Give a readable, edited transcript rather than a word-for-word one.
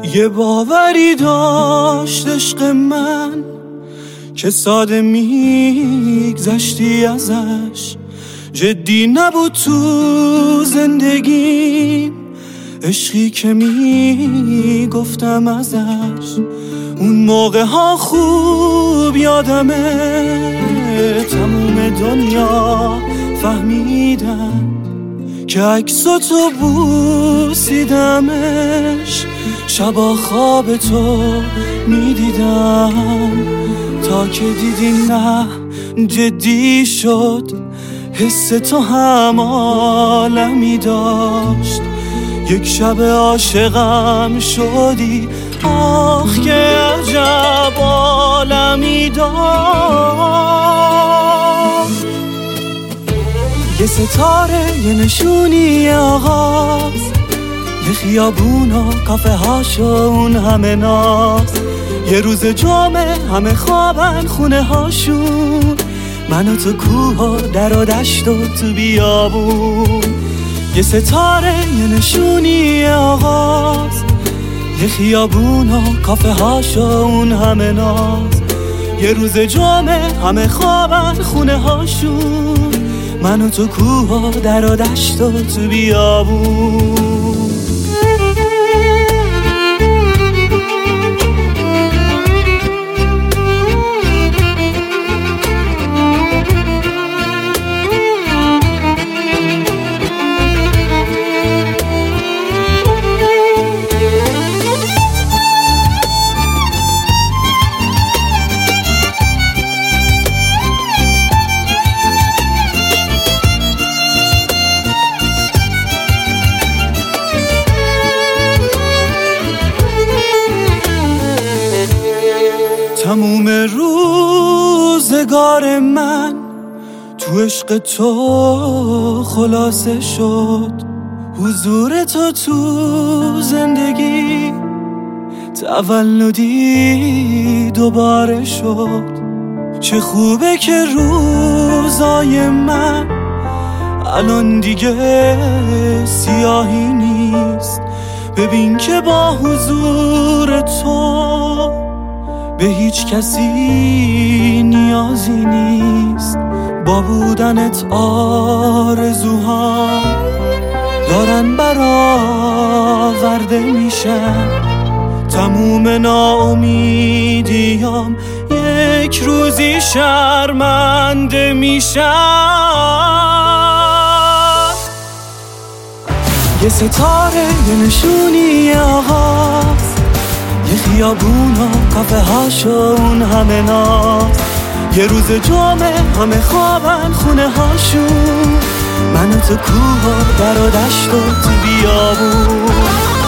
یه باوری داشت عشق من که ساده میگذشتی ازش، جدی نبود تو زندگیم عشقی که میگفتم ازش. اون موقع ها خوب یادمه، تموم دنیا فهمیدم که عکساتو بوسیدمش، شبا خواب تو میدیدم تا که دیدی نه جدی شد، حس تو هم عالمی داشت. یک شب عاشقم شدی، آخ که عجب عالمی داشت. یه ستاره، یه نشونی آغاز، یه خیابون و کافه هاش و اون همه ناز، یه روز جمعه همه خوابن خونه هاشون، من و تو کوه و در و دشت و تو بیابون. یه ستاره، یه نشونی آغاز، یه خیابون و کافه هاش و اون همه ناز، یه روز جمعه همه خوابن خونه هاشون، من و تو کوه و در و دشت و تو بیابون. تموم روزگار من تو عشق تو خلاصه شد، حضور تو تو زندگی تولدی دوباره شد. چه خوبه که روزای من الان دیگه سیاهی نیست، ببین که با حضور تو به هیچ کسی نیازی نیست. با بودنت آرزوها دارن برآورده میشن، تموم ناامیدیام یک روزی شرمنده میشن. یه ستاره، یه نشونی آغاز، یه خیابون و کافه هاش و اون همه ناز، یه روز جمعه همه خوابن خونه هاشون، من و تو کوه و در و دشت و تو بیابون.